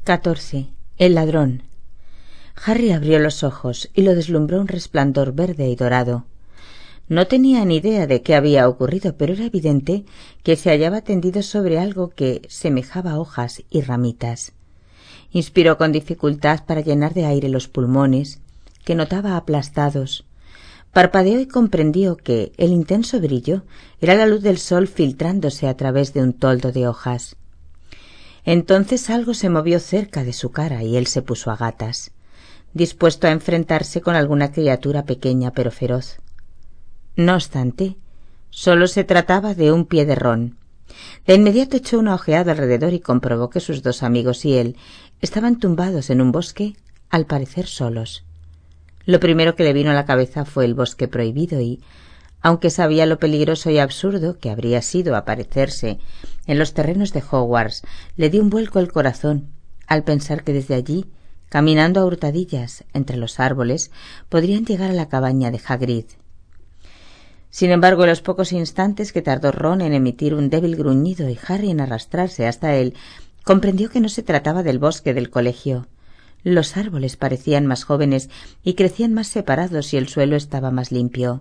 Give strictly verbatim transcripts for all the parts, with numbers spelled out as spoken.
catorce. El ladrón. Harry abrió los ojos y lo deslumbró un resplandor verde y dorado. No tenía ni idea de qué había ocurrido, pero era evidente que se hallaba tendido sobre algo que semejaba hojas y ramitas. Inspiró con dificultad para llenar de aire los pulmones, que notaba aplastados. Parpadeó y comprendió que el intenso brillo era la luz del sol filtrándose a través de un toldo de hojas. Entonces algo se movió cerca de su cara y él se puso a gatas, dispuesto a enfrentarse con alguna criatura pequeña pero feroz. No obstante, solo se trataba de un pie de ron. De inmediato echó una ojeada alrededor y comprobó que sus dos amigos y él estaban tumbados en un bosque, al parecer solos. Lo primero que le vino a la cabeza fue el bosque prohibido y, aunque sabía lo peligroso y absurdo que habría sido aparecerse en los terrenos de Hogwarts, le dio un vuelco el corazón al pensar que desde allí, caminando a hurtadillas entre los árboles, podrían llegar a la cabaña de Hagrid. Sin embargo, en los pocos instantes que tardó Ron en emitir un débil gruñido y Harry en arrastrarse hasta él, comprendió que no se trataba del bosque del colegio. Los árboles parecían más jóvenes y crecían más separados y el suelo estaba más limpio.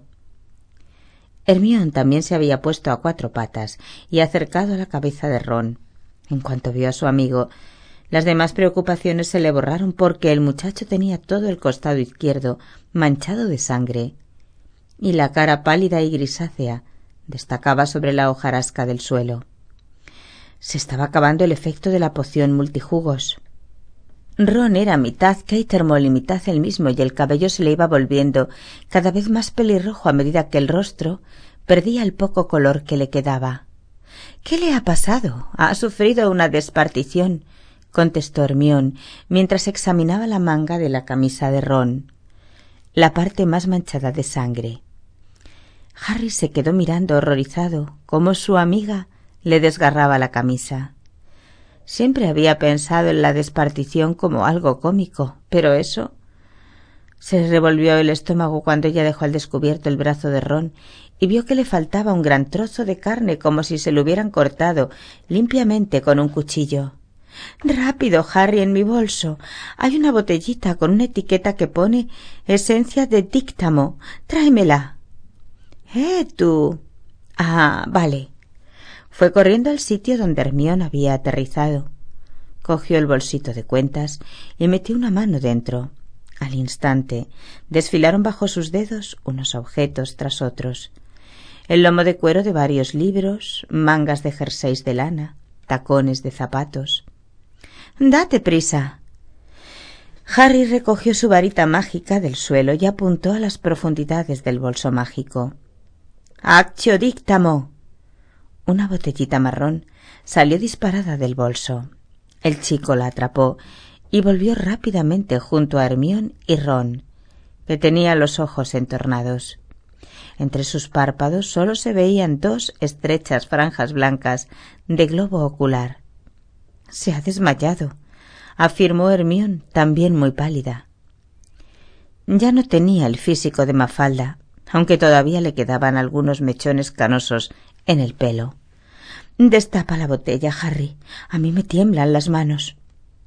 Hermione también se había puesto a cuatro patas y acercado a la cabeza de Ron. En cuanto vio a su amigo, las demás preocupaciones se le borraron porque el muchacho tenía todo el costado izquierdo manchado de sangre y la cara pálida y grisácea destacaba sobre la hojarasca del suelo. Se estaba acabando el efecto de la poción multijugos. Ron era mitad Cattermole y mitad él mismo, y el cabello se le iba volviendo cada vez más pelirrojo a medida que el rostro perdía el poco color que le quedaba. —¿Qué le ha pasado? Ha sufrido una despartición —contestó Hermione mientras examinaba la manga de la camisa de Ron, la parte más manchada de sangre. Harry se quedó mirando horrorizado cómo su amiga le desgarraba la camisa. Siempre había pensado en la despartición como algo cómico, pero eso... Se le revolvió el estómago cuando ella dejó al descubierto el brazo de Ron y vio que le faltaba un gran trozo de carne como si se lo hubieran cortado limpiamente con un cuchillo. —Rápido, Harry, en mi bolso. Hay una botellita con una etiqueta que pone esencia de díctamo. Tráemela. —¿Eh, tú? —Ah, vale. Fue corriendo al sitio donde Hermione había aterrizado. Cogió el bolsito de cuentas y metió una mano dentro. Al instante desfilaron bajo sus dedos unos objetos tras otros. El lomo de cuero de varios libros, mangas de jerseys de lana, tacones de zapatos. —¡Date prisa! Harry recogió su varita mágica del suelo y apuntó a las profundidades del bolso mágico. —¡Accio dictamo! Una botellita marrón salió disparada del bolso. El chico la atrapó y volvió rápidamente junto a Hermione y Ron, que tenía los ojos entornados. Entre sus párpados solo se veían dos estrechas franjas blancas de globo ocular. —Se ha desmayado —afirmó Hermione, también muy pálida. Ya no tenía el físico de Mafalda, aunque todavía le quedaban algunos mechones canosos en el pelo. —Destapa la botella, Harry. A mí me tiemblan las manos.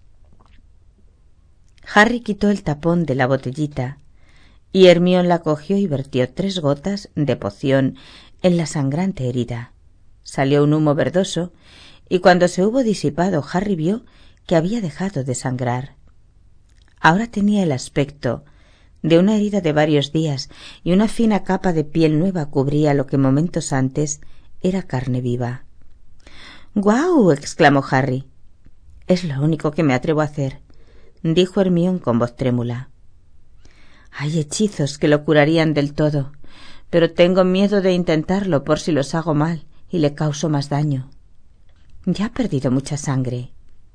Harry quitó el tapón de la botellita y Hermione la cogió y vertió tres gotas de poción en la sangrante herida. Salió un humo verdoso y cuando se hubo disipado Harry vio que había dejado de sangrar. Ahora tenía el aspecto de una herida de varios días y una fina capa de piel nueva cubría lo que momentos antes era carne viva. —¡Guau! —exclamó Harry. —Es lo único que me atrevo a hacer —dijo Hermione con voz trémula. Hay hechizos que lo curarían del todo, pero tengo miedo de intentarlo por si los hago mal y le causo más daño. Ya ha perdido mucha sangre.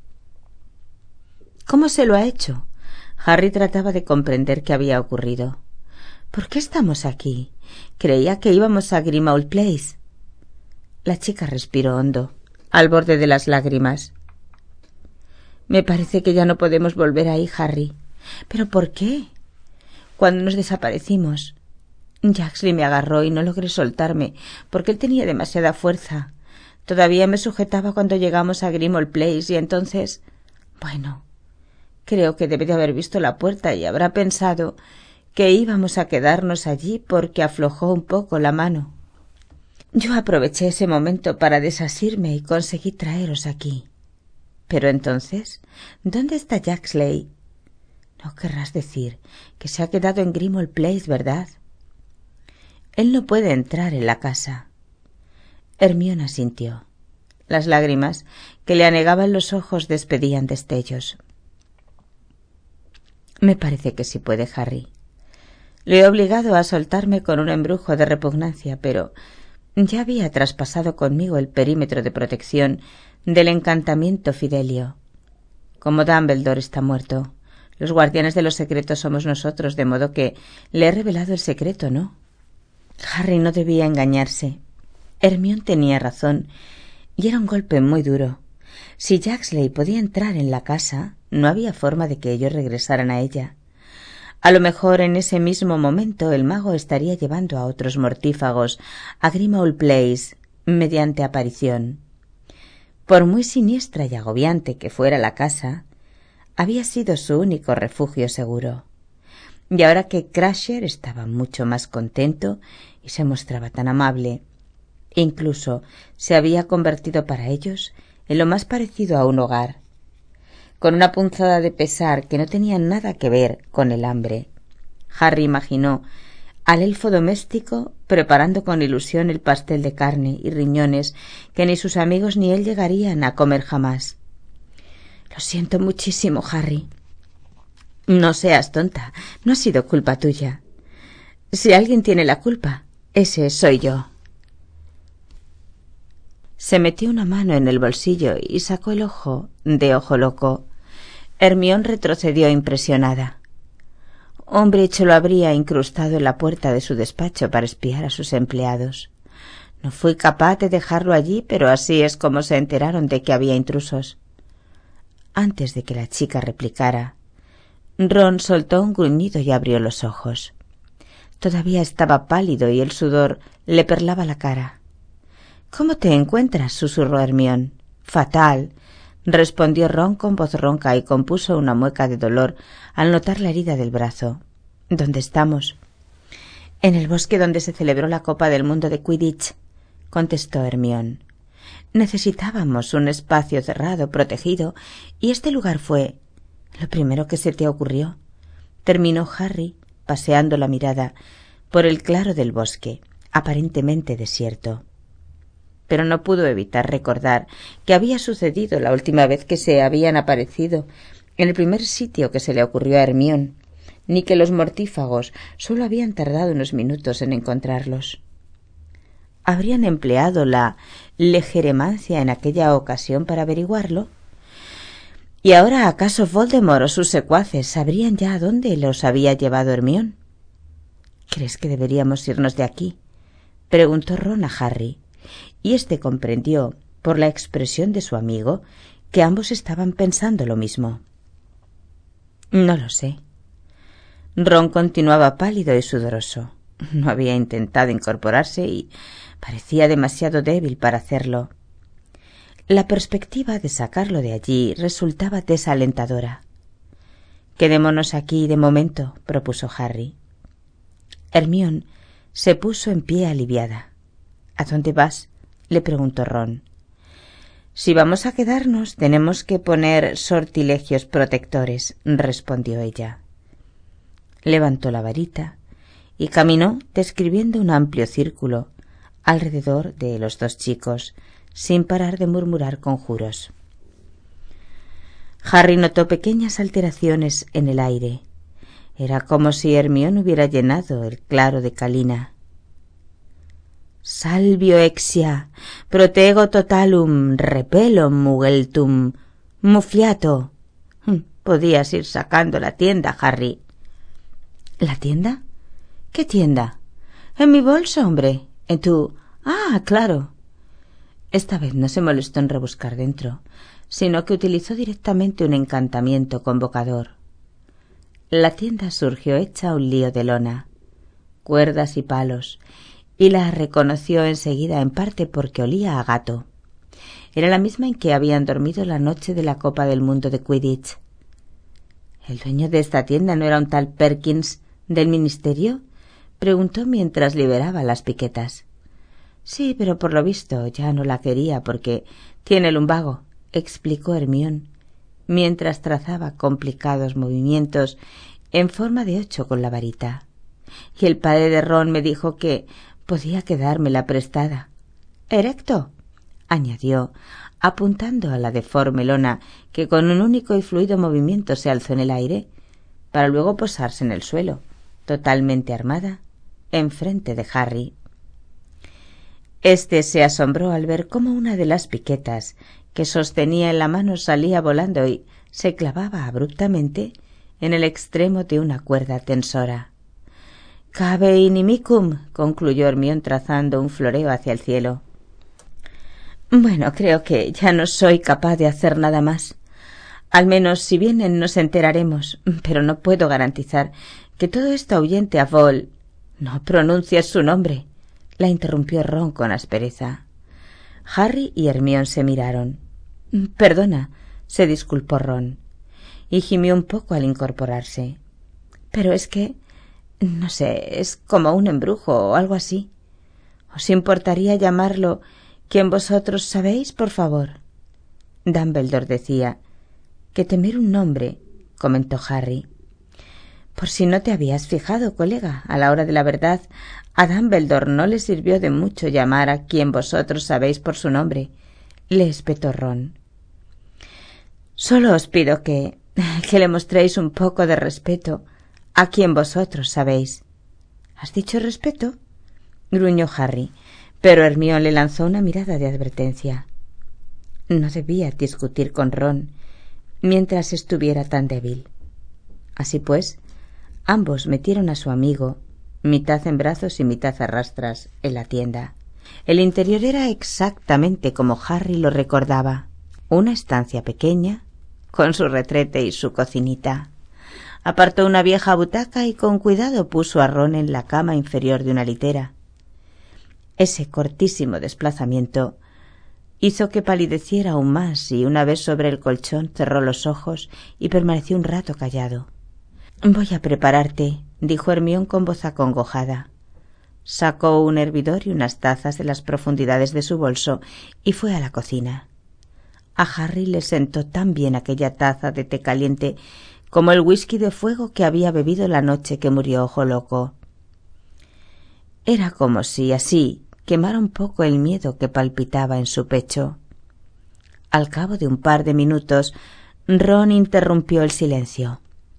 ¿Cómo se lo ha hecho? Harry trataba de comprender qué había ocurrido. ¿Por qué estamos aquí? Creía que íbamos a Grimmauld Place. La chica respiró hondo, al borde de las lágrimas. Me parece que ya no podemos volver ahí, Harry. ¿Pero por qué? Cuando nos desaparecimos, Jaxley me agarró y no logré soltarme porque él tenía demasiada fuerza. Todavía me sujetaba cuando llegamos a Grimmauld Place y entonces... Bueno, Creo que debe de haber visto la puerta y habrá pensado que íbamos a quedarnos allí porque aflojó un poco la mano. Yo aproveché ese momento para desasirme y conseguí traeros aquí. Pero entonces, ¿dónde está Jaxley? No querrás decir que se ha quedado en Grimmauld Place, ¿verdad? Él no puede entrar en la casa. Hermione asintió. Las lágrimas que le anegaban los ojos despedían destellos. Me parece que sí puede, Harry. Le he obligado a soltarme con un embrujo de repugnancia, pero ya había traspasado conmigo el perímetro de protección del encantamiento Fidelio. Como Dumbledore está muerto, los guardianes de los secretos somos nosotros, de modo que le he revelado el secreto, ¿no? Harry no debía engañarse. Hermione tenía razón, y era un golpe muy duro. Si Jaxley podía entrar en la casa, no había forma de que ellos regresaran a ella. A lo mejor en ese mismo momento el mago estaría llevando a otros mortífagos a Grimmauld Place mediante aparición. Por muy siniestra y agobiante que fuera la casa, había sido su único refugio seguro. Y ahora que Crusher estaba mucho más contento y se mostraba tan amable, incluso se había convertido para ellos en lo más parecido a un hogar, con una punzada de pesar que no tenía nada que ver con el hambre. Harry imaginó al elfo doméstico preparando con ilusión el pastel de carne y riñones que ni sus amigos ni él llegarían a comer jamás. Lo siento muchísimo, Harry. No seas tonta, no ha sido culpa tuya. Si alguien tiene la culpa, ese soy yo. Se metió una mano en el bolsillo y sacó el ojo de Ojo Loco. Hermione retrocedió impresionada. Umbridge lo habría incrustado en la puerta de su despacho para espiar a sus empleados. No fui capaz de dejarlo allí, pero así es como se enteraron de que había intrusos. Antes de que la chica replicara, Ron soltó un gruñido y abrió los ojos. Todavía estaba pálido y el sudor le perlaba la cara. —¿Cómo te encuentras? —susurró Hermione. —Fatal —respondió Ron con voz ronca y compuso una mueca de dolor al notar la herida del brazo. —¿Dónde estamos? —En el bosque donde se celebró la Copa del Mundo de Quidditch —contestó Hermione. Necesitábamos un espacio cerrado, protegido, y este lugar fue lo primero que se te ocurrió. Terminó Harry, paseando la mirada por el claro del bosque, aparentemente desierto. Pero no pudo evitar recordar que había sucedido la última vez que se habían aparecido en el primer sitio que se le ocurrió a Hermione, ni que los mortífagos solo habían tardado unos minutos en encontrarlos. ¿Habrían empleado la legeremancia en aquella ocasión para averiguarlo? ¿Y ahora acaso Voldemort o sus secuaces sabrían ya a dónde los había llevado Hermione? —¿Crees que deberíamos irnos de aquí? —preguntó Ron a Harry, y éste comprendió, por la expresión de su amigo, que ambos estaban pensando lo mismo. —No lo sé. Ron continuaba pálido y sudoroso. No había intentado incorporarse y parecía demasiado débil para hacerlo. La perspectiva de sacarlo de allí resultaba desalentadora. —Quedémonos aquí de momento —propuso Harry. Hermione se puso en pie aliviada. —¿A dónde vas? —le preguntó Ron. —Si vamos a quedarnos, tenemos que poner sortilegios protectores —respondió ella. Levantó la varita y caminó describiendo un amplio círculo alrededor de los dos chicos, sin parar de murmurar conjuros. Harry notó pequeñas alteraciones en el aire. Era como si Hermione hubiera llenado el claro de calina. Salvio exia, protego totalum, repelum mugeltum, mufiato. Podías ir sacando la tienda, Harry. ¿La tienda? ¿Qué tienda? En mi bolso, hombre. En tu... Ah, claro. Esta vez no se molestó en rebuscar dentro, sino que utilizó directamente un encantamiento convocador. La tienda surgió hecha un lío de lona, cuerdas y palos, y la reconoció enseguida, en parte porque olía a gato. Era la misma en que habían dormido la noche de la Copa del Mundo de Quidditch. ¿El dueño de esta tienda no era un tal Perkins del ministerio? Preguntó mientras liberaba las piquetas. Sí, pero por lo visto ya no la quería porque tiene lumbago, explicó Hermión, mientras trazaba complicados movimientos en forma de ocho con la varita. Y el padre de Ron me dijo que podía quedármela prestada. —¿Erecto? —añadió, apuntando a la deforme lona que con un único y fluido movimiento se alzó en el aire, para luego posarse en el suelo, totalmente armada, enfrente de Harry. Este se asombró al ver cómo una de las piquetas que sostenía en la mano salía volando y se clavaba abruptamente en el extremo de una cuerda tensora. —Cabe inimicum —concluyó Hermión trazando un floreo hacia el cielo. Bueno, creo que ya no soy capaz de hacer nada más. Al menos si vienen nos enteraremos, pero no puedo garantizar que todo esto ahuyente a Vol. No pronuncies su nombre —la interrumpió Ron con aspereza. Harry y Hermión se miraron. —Perdona —se disculpó Ron, y gimió un poco al incorporarse—. Pero es que, no sé, es como un embrujo o algo así. ¿Os importaría llamarlo quien vosotros sabéis, por favor? Dumbledore decía que temer un nombre, comentó Harry. Por si no te habías fijado, colega, a la hora de la verdad, a Dumbledore no le sirvió de mucho llamar a quien vosotros sabéis por su nombre, le espetó Ron. Solo os pido que, que le mostréis un poco de respeto a quien vosotros sabéis. ¿Has dicho respeto? Gruñó Harry, pero Hermión le lanzó una mirada de advertencia. No debía discutir con Ron mientras estuviera tan débil. Así pues, ambos metieron a su amigo, mitad en brazos y mitad a rastras, en la tienda. El interior era exactamente como Harry lo recordaba. Una estancia pequeña, con su retrete y su cocinita. Apartó una vieja butaca y con cuidado puso a Ron en la cama inferior de una litera. Ese cortísimo desplazamiento hizo que palideciera aún más y una vez sobre el colchón cerró los ojos y permaneció un rato callado. —Voy a prepararte —dijo Hermión con voz acongojada. Sacó un hervidor y unas tazas de las profundidades de su bolso y fue a la cocina. A Harry le sentó tan bien aquella taza de té caliente como el whisky de fuego que había bebido la noche que murió Ojo Loco. Era como si así quemara un poco el miedo que palpitaba en su pecho. Al cabo de un par de minutos, Ron interrumpió el silencio.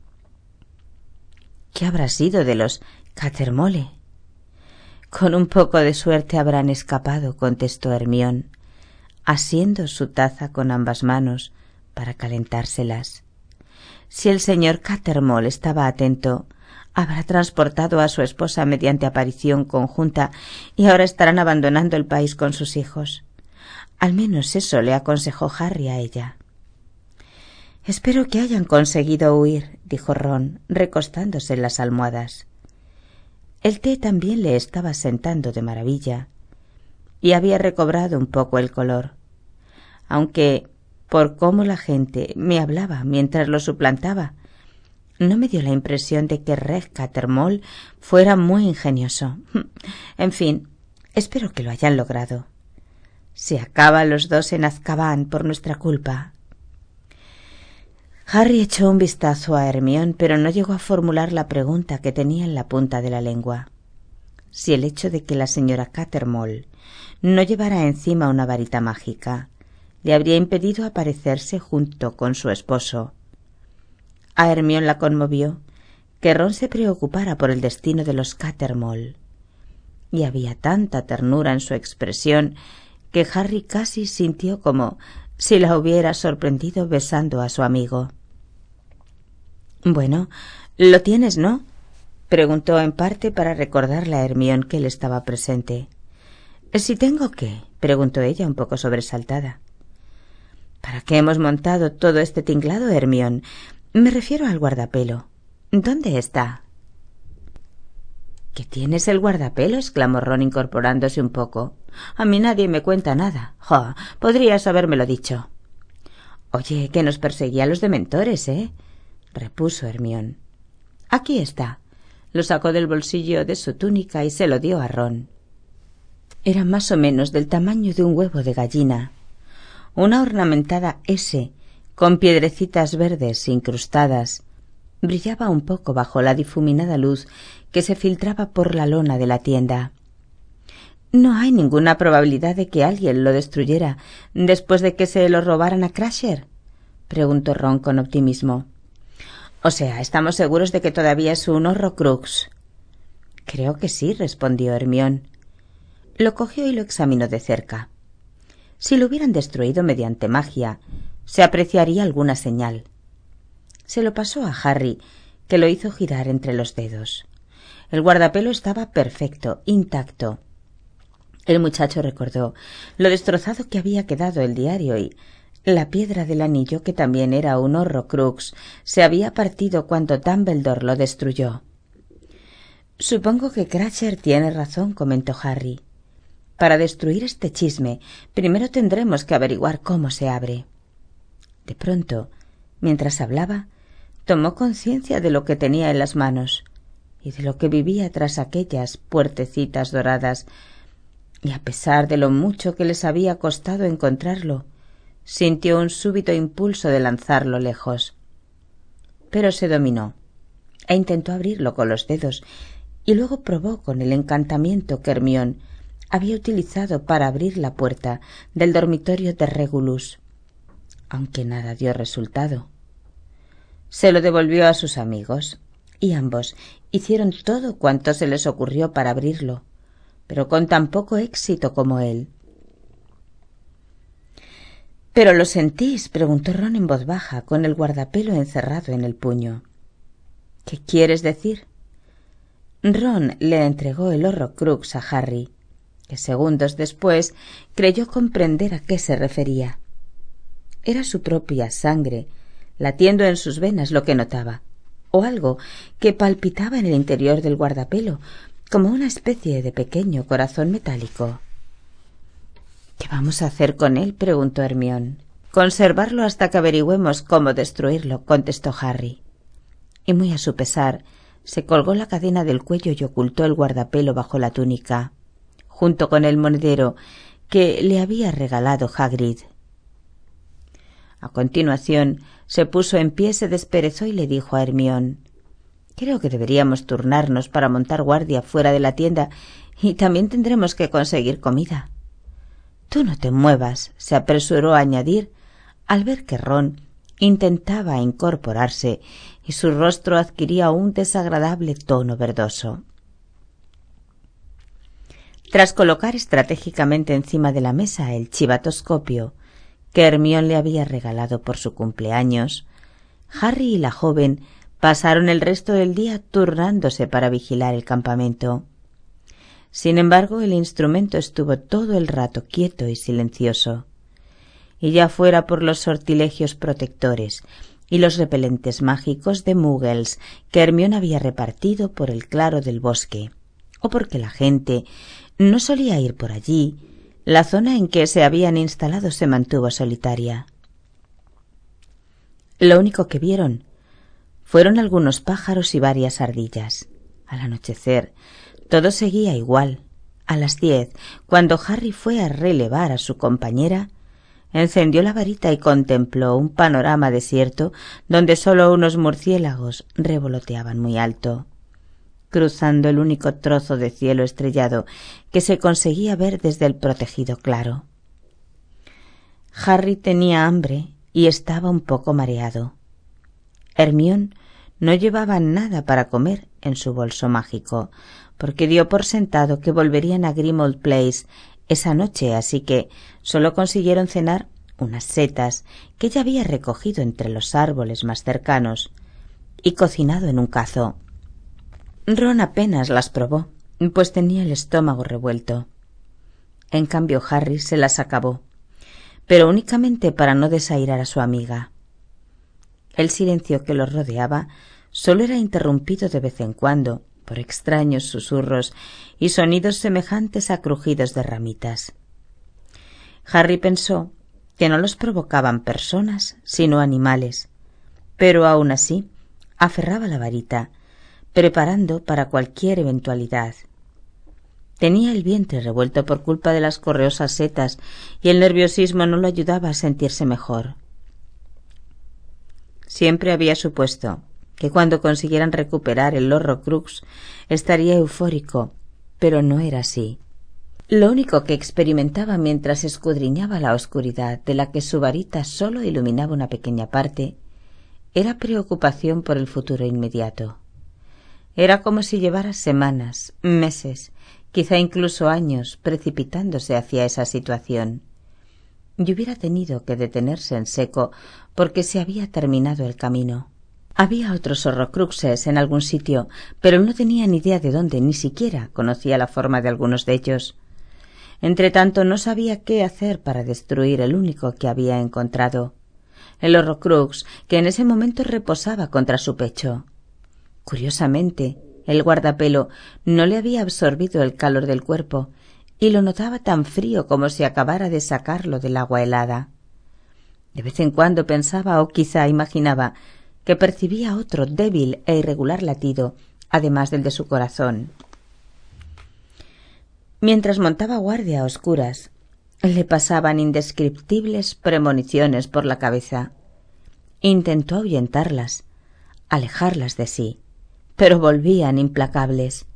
—¿Qué habrá sido de los Cattermole? —Con un poco de suerte habrán escapado —contestó Hermión, asiendo su taza con ambas manos para calentárselas. Si el señor Cattermole estaba atento, habrá transportado a su esposa mediante aparición conjunta y ahora estarán abandonando el país con sus hijos. Al menos eso le aconsejó Harry a ella. —Espero que hayan conseguido huir —dijo Ron, recostándose en las almohadas. El té también le estaba sentando de maravilla y había recobrado un poco el color, aunque por cómo la gente me hablaba mientras lo suplantaba, no me dio la impresión de que Reg Cattermole fuera muy ingenioso. En fin, espero que lo hayan logrado. Se acaban los dos en Azkaban por nuestra culpa. Harry echó un vistazo a Hermión, pero no llegó a formular la pregunta que tenía en la punta de la lengua. Si el hecho de que la señora Cattermole no llevara encima una varita mágica le habría impedido aparecerse junto con su esposo. A Hermión la conmovió que Ron se preocupara por el destino de los Cattermole, y había tanta ternura en su expresión que Harry casi sintió como si la hubiera sorprendido besando a su amigo. —Bueno, lo tienes, ¿no? —preguntó en parte para recordarle a Hermión que él estaba presente. —¿Si tengo qué? —preguntó ella un poco sobresaltada. —¿Para qué hemos montado todo este tinglado, Hermión? Me refiero al guardapelo. ¿Dónde está? —¿Que tienes el guardapelo? —exclamó Ron incorporándose un poco. A mí nadie me cuenta nada. ¡Jo! Podrías habérmelo dicho. Oye, que nos perseguían los dementores, ¿eh? repuso Hermione. Aquí está. Lo sacó del bolsillo de su túnica y se lo dio a Ron. Era más o menos del tamaño de un huevo de gallina. Una ornamentada ese, con piedrecitas verdes incrustadas, brillaba un poco bajo la difuminada luz que se filtraba por la lona de la tienda. ¿No hay ninguna probabilidad de que alguien lo destruyera después de que se lo robaran a Crusher?, preguntó Ron con optimismo. O sea, ¿estamos seguros de que todavía es un Horrocrux? Creo que sí, respondió Hermione. Lo cogió y lo examinó de cerca. Si lo hubieran destruido mediante magia, se apreciaría alguna señal. Se lo pasó a Harry, que lo hizo girar entre los dedos. El guardapelo estaba perfecto, intacto. El muchacho recordó lo destrozado que había quedado el diario y la piedra del anillo, que también era un Horrocrux, se había partido cuando Dumbledore lo destruyó. Supongo que Cratchit tiene razón, comentó Harry. Para destruir este chisme, primero tendremos que averiguar cómo se abre. De pronto, mientras hablaba, tomó conciencia de lo que tenía en las manos y de lo que vivía tras aquellas puertecitas doradas, y a pesar de lo mucho que les había costado encontrarlo, sintió un súbito impulso de lanzarlo lejos. Pero se dominó e intentó abrirlo con los dedos, y luego probó con el encantamiento que Hermione había utilizado para abrir la puerta del dormitorio de Regulus, aunque nada dio resultado. Se lo devolvió a sus amigos, y ambos hicieron todo cuanto se les ocurrió para abrirlo, pero con tan poco éxito como él. —¿Pero lo sentís? —preguntó Ron en voz baja, con el guardapelo encerrado en el puño. —¿Qué quieres decir? Ron le entregó el Horrocrux a Harry, que segundos después creyó comprender a qué se refería. Era su propia sangre, latiendo en sus venas, lo que notaba, o algo que palpitaba en el interior del guardapelo, como una especie de pequeño corazón metálico. —¿Qué vamos a hacer con él? —preguntó Hermione. —Conservarlo hasta que averigüemos cómo destruirlo —contestó Harry. Y muy a su pesar, se colgó la cadena del cuello y ocultó el guardapelo bajo la túnica, junto con el monedero que le había regalado Hagrid. A continuación se puso en pie, se desperezó y le dijo a Hermione: —Creo que deberíamos turnarnos para montar guardia fuera de la tienda, y también tendremos que conseguir comida. —Tú no te muevas —se apresuró a añadir, al ver que Ron intentaba incorporarse y su rostro adquiría un desagradable tono verdoso. Tras colocar estratégicamente encima de la mesa el chivatoscopio que Hermione le había regalado por su cumpleaños, Harry y la joven pasaron el resto del día turnándose para vigilar el campamento. Sin embargo, el instrumento estuvo todo el rato quieto y silencioso, y ya fuera por los sortilegios protectores y los repelentes mágicos de muggles que Hermione había repartido por el claro del bosque, o porque la gente no solía ir por allí, la zona en que se habían instalado se mantuvo solitaria. Lo único que vieron fueron algunos pájaros y varias ardillas. Al anochecer, todo seguía igual. A las diez, cuando Harry fue a relevar a su compañera, encendió la varita y contempló un panorama desierto donde solo unos murciélagos revoloteaban muy alto, cruzando el único trozo de cielo estrellado que se conseguía ver desde el protegido claro. Harry tenía hambre y estaba un poco mareado. Hermione no llevaba nada para comer en su bolso mágico, porque dio por sentado que volverían a Grimmauld Place esa noche, así que solo consiguieron cenar unas setas que ella había recogido entre los árboles más cercanos y cocinado en un cazo. Ron apenas las probó, pues tenía el estómago revuelto. En cambio Harry se las acabó, pero únicamente para no desairar a su amiga. El silencio que los rodeaba solo era interrumpido de vez en cuando por extraños susurros y sonidos semejantes a crujidos de ramitas. Harry pensó que no los provocaban personas, sino animales, pero aún así Aferraba la varita, preparando para cualquier eventualidad. Tenía el vientre revuelto por culpa de las correosas setas y el nerviosismo no lo ayudaba a sentirse mejor. Siempre había supuesto que cuando consiguieran recuperar el Horrocrux estaría eufórico, pero no era así. Lo único que experimentaba mientras escudriñaba la oscuridad de la que su varita sólo iluminaba una pequeña parte era preocupación por el futuro inmediato. Era como si llevara semanas, meses, quizá incluso años precipitándose hacia esa situación, y hubiera tenido que detenerse en seco porque se había terminado el camino. Había otros Horrocruxes en algún sitio, pero no tenía ni idea de dónde, ni siquiera conocía la forma de algunos de ellos. Entretanto, no sabía qué hacer para destruir el único que había encontrado, el Horrocrux que en ese momento reposaba contra su pecho. Curiosamente, el guardapelo no le había absorbido el calor del cuerpo y lo notaba tan frío como si acabara de sacarlo del agua helada. De vez en cuando pensaba o quizá imaginaba que percibía otro débil e irregular latido, además del de su corazón. Mientras montaba guardia a oscuras, le pasaban indescriptibles premoniciones por la cabeza. Intentó ahuyentarlas, alejarlas de sí, pero volvían implacables.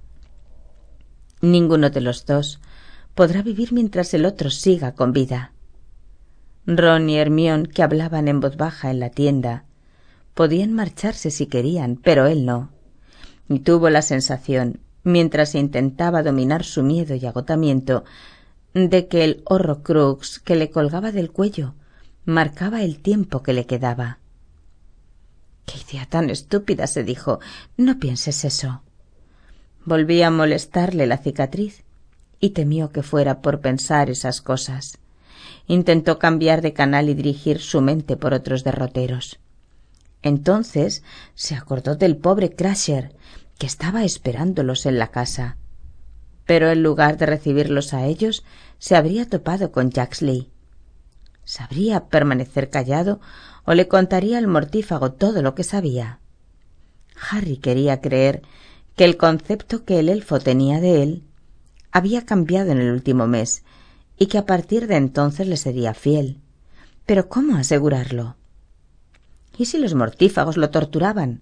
Ninguno de los dos podrá vivir mientras el otro siga con vida. Ron y Hermione, que hablaban en voz baja en la tienda, podían marcharse si querían, pero él no. Y tuvo la sensación, mientras intentaba dominar su miedo y agotamiento, de que el Horrocrux que le colgaba del cuello marcaba el tiempo que le quedaba. «¡Qué idea tan estúpida!», se dijo. «No pienses eso». Volvía a molestarle la cicatriz y temió que fuera por pensar esas cosas. Intentó cambiar de canal y dirigir su mente por otros derroteros. Entonces se acordó del pobre Crusher, que estaba esperándolos en la casa. Pero en lugar de recibirlos a ellos, se habría topado con Jaxley. ¿Sabría permanecer callado o le contaría al mortífago todo lo que sabía? Harry quería creer que el concepto que el elfo tenía de él había cambiado en el último mes y que a partir de entonces le sería fiel. Pero ¿cómo asegurarlo? ¿Y si los mortífagos lo torturaban?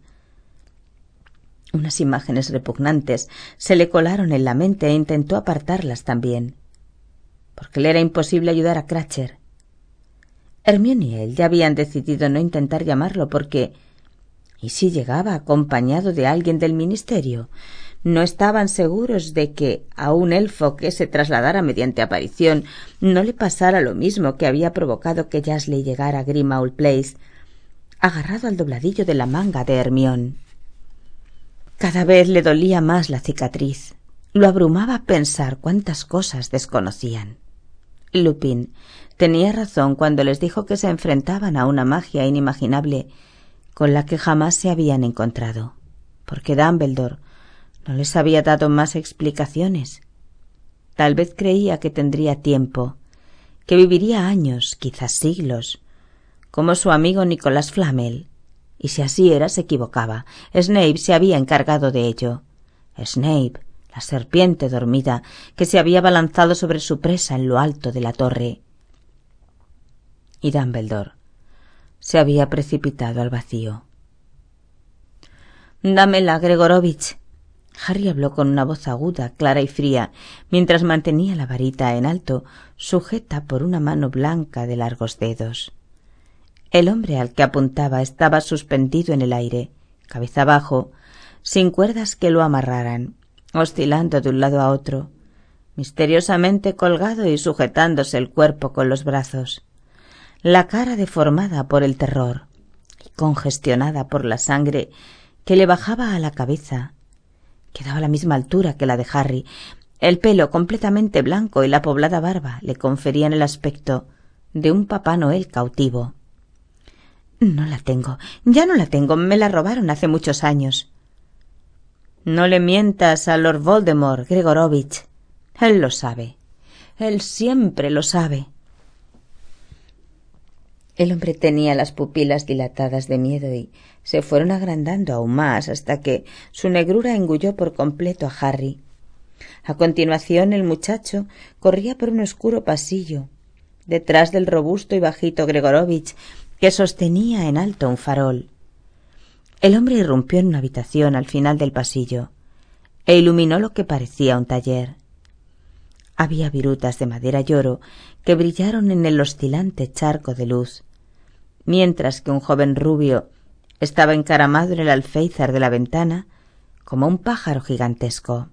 Unas imágenes repugnantes se le colaron en la mente e intentó apartarlas también, porque le era imposible ayudar a Cratcher. Hermione y él ya habían decidido no intentar llamarlo porque ¿y si llegaba acompañado de alguien del ministerio? No estaban seguros de que a un elfo que se trasladara mediante aparición no le pasara lo mismo que había provocado que Jaxley llegara a Grimmauld Place, agarrado al dobladillo de la manga de Hermione. Cada vez le dolía más la cicatriz. Lo abrumaba pensar cuántas cosas desconocían. Lupin tenía razón cuando les dijo que se enfrentaban a una magia inimaginable con la que jamás se habían encontrado, porque Dumbledore no les había dado más explicaciones. Tal vez creía que tendría tiempo, que viviría años, quizás siglos, como su amigo Nicolás Flamel. Y si así era, se equivocaba. Snape se había encargado de ello. Snape, la serpiente dormida, que se había abalanzado sobre su presa en lo alto de la torre. Y Dumbledore se había precipitado al vacío. «Dámela, Gregorovich». Harry habló con una voz aguda, clara y fría, mientras mantenía la varita en alto, sujeta por una mano blanca de largos dedos. El hombre al que apuntaba estaba suspendido en el aire, cabeza abajo, sin cuerdas que lo amarraran, oscilando de un lado a otro, misteriosamente colgado y sujetándose el cuerpo con los brazos, la cara deformada por el terror y congestionada por la sangre que le bajaba a la cabeza. Quedaba a la misma altura que la de Harry. El pelo completamente blanco y la poblada barba le conferían el aspecto de un Papá Noel cautivo. «No la tengo, ya no la tengo, me la robaron hace muchos años». «No le mientas a Lord Voldemort, Gregorovich. Él lo sabe. Él siempre lo sabe». El hombre tenía las pupilas dilatadas de miedo y se fueron agrandando aún más hasta que su negrura engulló por completo a Harry. A continuación el muchacho corría por un oscuro pasillo, detrás del robusto y bajito Gregorovich, que sostenía en alto un farol. El hombre irrumpió en una habitación al final del pasillo e iluminó lo que parecía un taller. Había virutas de madera y oro que brillaron en el oscilante charco de luz, mientras que un joven rubio estaba encaramado en el alféizar de la ventana como un pájaro gigantesco.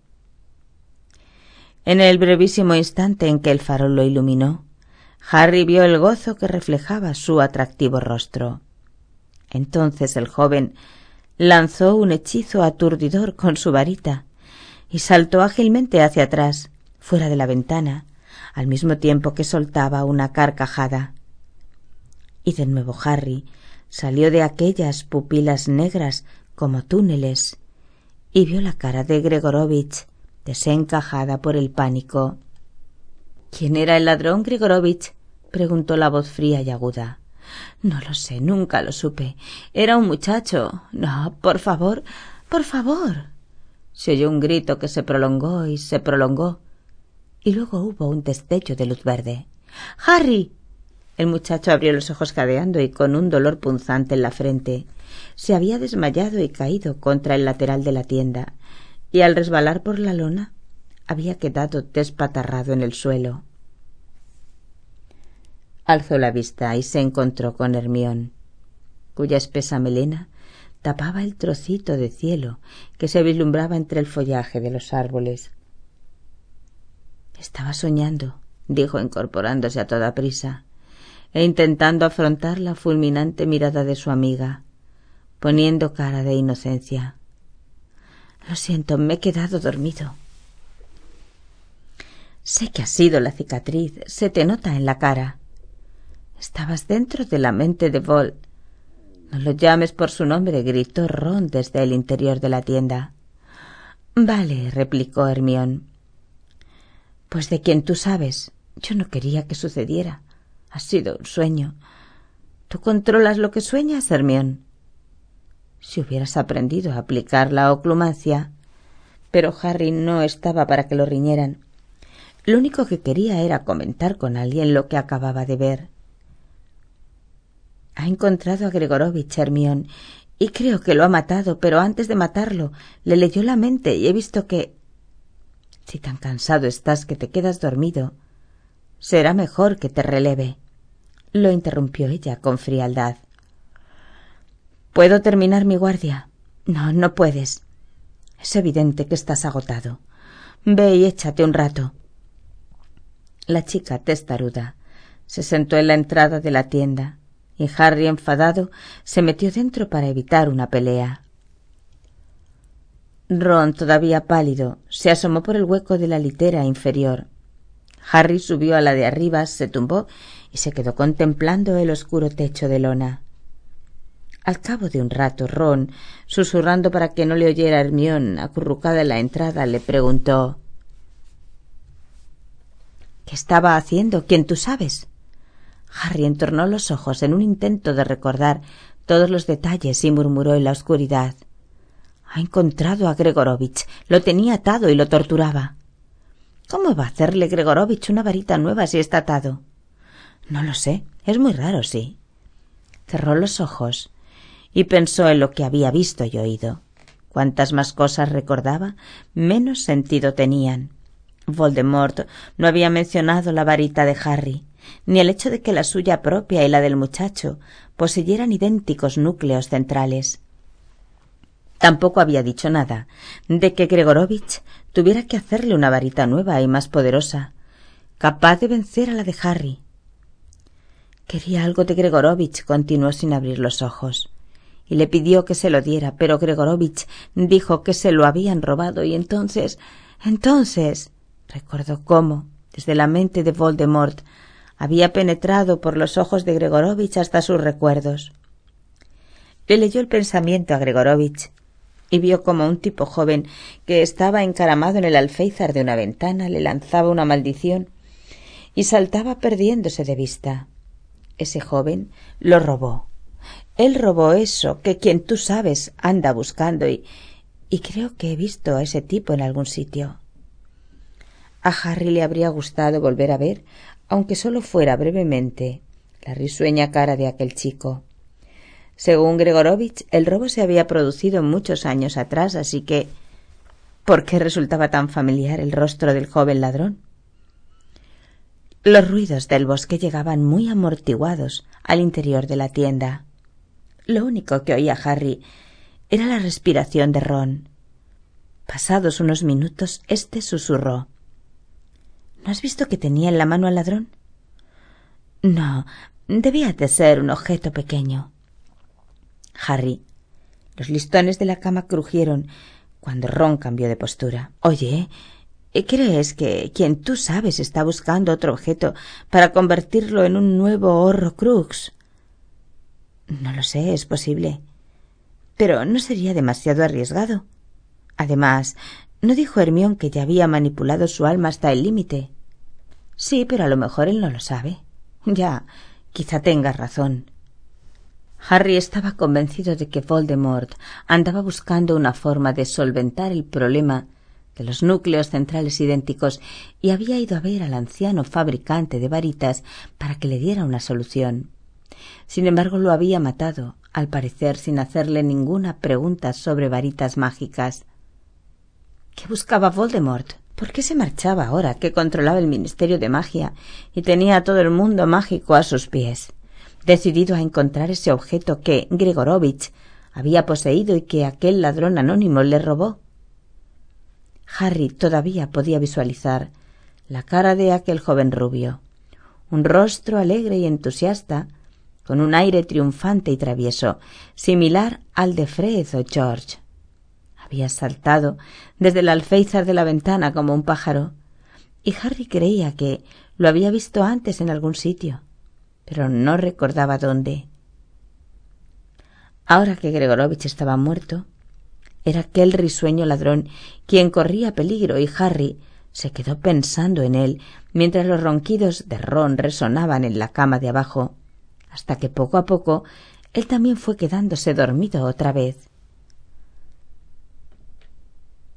En el brevísimo instante en que el farol lo iluminó, Harry vio el gozo que reflejaba su atractivo rostro. Entonces el joven lanzó un hechizo aturdidor con su varita y saltó ágilmente hacia atrás, fuera de la ventana, al mismo tiempo que soltaba una carcajada. Y de nuevo Harry salió de aquellas pupilas negras como túneles y vio la cara de Gregorovich desencajada por el pánico. —¿Quién era el ladrón, Gregorovich? —preguntó la voz fría y aguda. —No lo sé, nunca lo supe. Era un muchacho. No, por favor, por favor. Se oyó un grito que se prolongó y se prolongó, y luego hubo un destello de luz verde. —¡Harry! El muchacho abrió los ojos jadeando y con un dolor punzante en la frente. Se había desmayado y caído contra el lateral de la tienda, y al resbalar por la lona había quedado despatarrado en el suelo. Alzó la vista y se encontró con Hermione, cuya espesa melena tapaba el trocito de cielo que se vislumbraba entre el follaje de los árboles. —Estaba soñando —dijo incorporándose a toda prisa e intentando afrontar la fulminante mirada de su amiga, poniendo cara de inocencia. —Lo siento, me he quedado dormido. —Sé que ha sido la cicatriz, se te nota en la cara. Estabas dentro de la mente de Vold. —No lo llames por su nombre —gritó Ron desde el interior de la tienda. —Vale —replicó Hermione—. Pues de quien tú sabes. Yo no quería que sucediera. Ha sido un sueño. ¿Tú controlas lo que sueñas, Hermione? Si hubieras aprendido a aplicar la oclumancia. Pero Harry no estaba para que lo riñeran. Lo único que quería era comentar con alguien lo que acababa de ver. Ha encontrado a Gregorovich, Hermione, y creo que lo ha matado, pero antes de matarlo le leyó la mente y he visto que... Si tan cansado estás que te quedas dormido, será mejor que te releve. Lo interrumpió ella con frialdad. ¿Puedo terminar mi guardia? No, no puedes. Es evidente que estás agotado. Ve y échate un rato. La chica testaruda se sentó en la entrada de la tienda y Harry, enfadado, se metió dentro para evitar una pelea. Ron, todavía pálido, se asomó por el hueco de la litera inferior. Harry subió a la de arriba, se tumbó y se quedó contemplando el oscuro techo de lona. Al cabo de un rato, Ron, susurrando para que no le oyera Hermione, acurrucada en la entrada, le preguntó: ¿Qué estaba haciendo? ¿Quién tú sabes? Harry entornó los ojos en un intento de recordar todos los detalles y murmuró en la oscuridad: Ha encontrado a Gregorovich. Lo tenía atado y lo torturaba. ¿Cómo va a hacerle Gregorovich una varita nueva si está atado? No lo sé. Es muy raro, sí. Cerró los ojos y pensó en lo que había visto y oído. Cuantas más cosas recordaba, menos sentido tenían. Voldemort no había mencionado la varita de Harry, ni el hecho de que la suya propia y la del muchacho poseyeran idénticos núcleos centrales. Tampoco había dicho nada de que Gregorovich tuviera que hacerle una varita nueva y más poderosa, capaz de vencer a la de Harry. Quería algo de Gregorovich, continuó sin abrir los ojos, y le pidió que se lo diera, pero Gregorovich dijo que se lo habían robado y entonces... Entonces... Recordó cómo, desde la mente de Voldemort, había penetrado por los ojos de Gregorovich hasta sus recuerdos. Le leyó el pensamiento a Gregorovich y vio como un tipo joven que estaba encaramado en el alféizar de una ventana le lanzaba una maldición y saltaba perdiéndose de vista. Ese joven lo robó. Él robó eso que quien tú sabes anda buscando y, y creo que he visto a ese tipo en algún sitio. A Harry le habría gustado volver a ver, aunque solo fuera brevemente, la risueña cara de aquel chico. Según Gregorovich, el robo se había producido muchos años atrás, así que ¿por qué resultaba tan familiar el rostro del joven ladrón? Los ruidos del bosque llegaban muy amortiguados al interior de la tienda. Lo único que oía Harry era la respiración de Ron. Pasados unos minutos, éste susurró: ¿No has visto que tenía en la mano al ladrón? No, debía de ser un objeto pequeño. Harry, los listones de la cama crujieron cuando Ron cambió de postura. Oye, ¿crees que quien tú sabes está buscando otro objeto para convertirlo en un nuevo Horrocrux? No lo sé, es posible. Pero no sería demasiado arriesgado. Además, ¿no dijo Hermione que ya había manipulado su alma hasta el límite? Sí, pero a lo mejor él no lo sabe. Ya, quizá tengas razón. Harry estaba convencido de que Voldemort andaba buscando una forma de solventar el problema de los núcleos centrales idénticos y había ido a ver al anciano fabricante de varitas para que le diera una solución. Sin embargo, lo había matado, al parecer sin hacerle ninguna pregunta sobre varitas mágicas. ¿Qué buscaba Voldemort? ¿Por qué se marchaba ahora que controlaba el Ministerio de Magia y tenía a todo el mundo mágico a sus pies, decidido a encontrar ese objeto que Gregorovich había poseído y que aquel ladrón anónimo le robó? Harry todavía podía visualizar la cara de aquel joven rubio, un rostro alegre y entusiasta, con un aire triunfante y travieso, similar al de Fred o George. Había saltado desde el alféizar de la ventana como un pájaro, y Harry creía que lo había visto antes en algún sitio, pero no recordaba dónde. Ahora que Gregorovich estaba muerto, era aquel risueño ladrón quien corría peligro, y Harry se quedó pensando en él mientras los ronquidos de Ron resonaban en la cama de abajo, hasta que poco a poco él también fue quedándose dormido otra vez.